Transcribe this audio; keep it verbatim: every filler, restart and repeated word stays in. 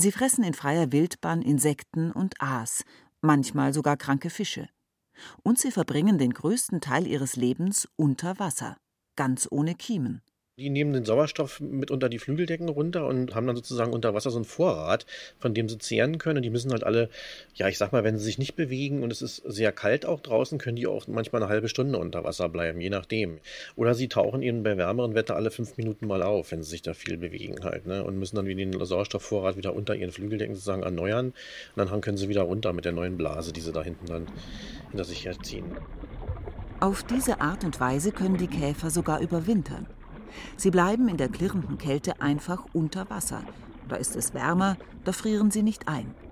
Sie fressen in freier Wildbahn Insekten und Aas, manchmal sogar kranke Fische. Und sie verbringen den größten Teil ihres Lebens unter Wasser, ganz ohne Kiemen. Die nehmen den Sauerstoff mit unter die Flügeldecken runter und haben dann sozusagen unter Wasser so einen Vorrat, von dem sie zehren können. Und die müssen halt alle, ja, ich sag mal, wenn sie sich nicht bewegen und es ist sehr kalt auch draußen, können die auch manchmal eine halbe Stunde unter Wasser bleiben, je nachdem. Oder sie tauchen eben bei wärmeren Wetter alle fünf Minuten mal auf, wenn sie sich da viel bewegen halt, ne? Und müssen dann wieder den Sauerstoffvorrat wieder unter ihren Flügeldecken sozusagen erneuern. Und dann können sie wieder runter mit der neuen Blase, die sie da hinten dann hinter sich herziehen. Auf diese Art und Weise können die Käfer sogar überwintern. Sie bleiben in der klirrenden Kälte einfach unter Wasser. Da ist es wärmer, da frieren sie nicht ein.